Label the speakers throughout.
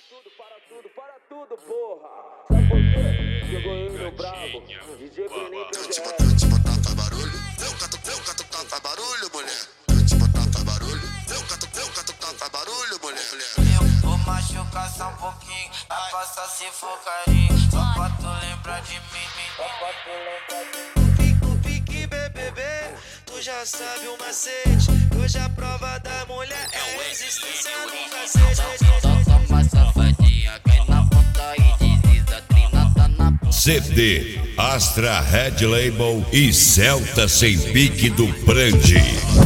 Speaker 1: para tudo, porra. Sabe por quê? Chegou eu, meu brabo. DJ Brenin,
Speaker 2: Eu te botar, faz barulho. Eu cato, faz barulho, mulher. Eu te botar, faz barulho. Eu cato, faz barulho, mulher.
Speaker 3: Eu vou machucar só um pouquinho, vai passar se for carinho. Só pra tu lembrar de mim,
Speaker 4: O pique, bebê, tu já sabe o macete. Hoje a prova da mulher é a existência no cacete.
Speaker 3: Toma safadinha, cai na ponta e desliza, trina tá na
Speaker 5: CD, Astra Red Label e Celta Sem Pique do Prandi.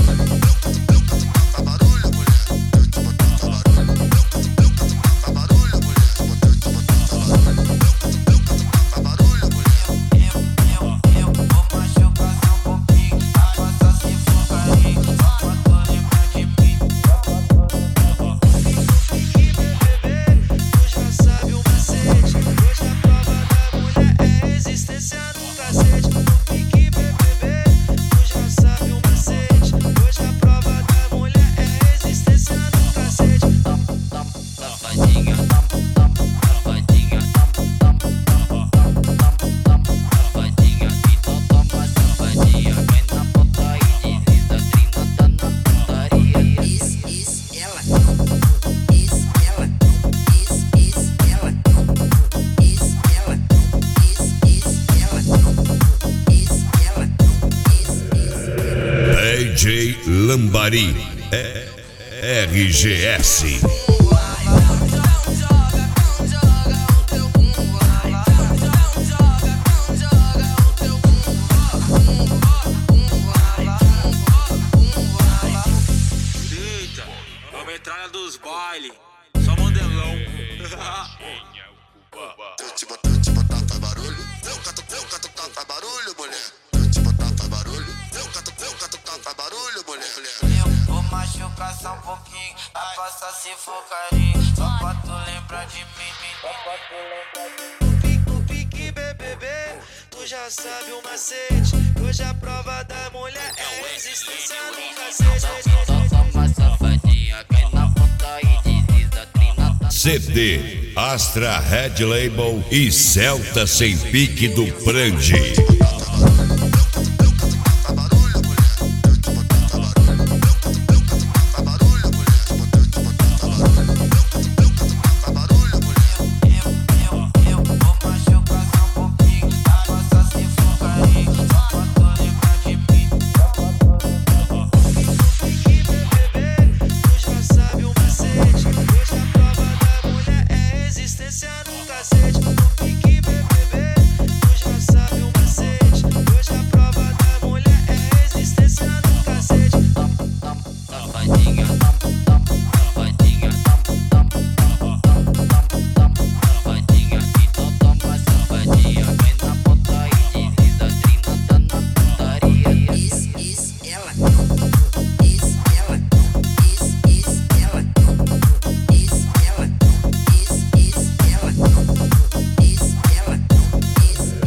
Speaker 5: DJ Lambari, RGS.
Speaker 6: Eita, a metralha dos baile, só modelão.
Speaker 2: Eu te botar, faz barulho. Eu cato, faz barulho, mulher. Eu te botar, faz barulho. Eu cato, faz barulho, mulher.
Speaker 3: Eu vou machucar só um pouquinho, vai passar se for carinho. Só pra tu lembrar de mim,
Speaker 4: O pique, bebê, tu já sabe o macete. Hoje a prova da mulher é a existência no cacete.
Speaker 3: toma safadinha, cai na ponta e desliza, trina tá
Speaker 5: CD, Astra Red Label e Celta Sem Pique do Prandi.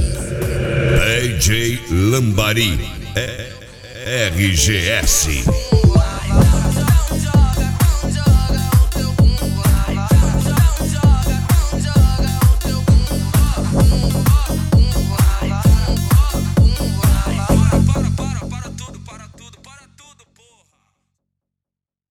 Speaker 5: DJ Lambari, RGS.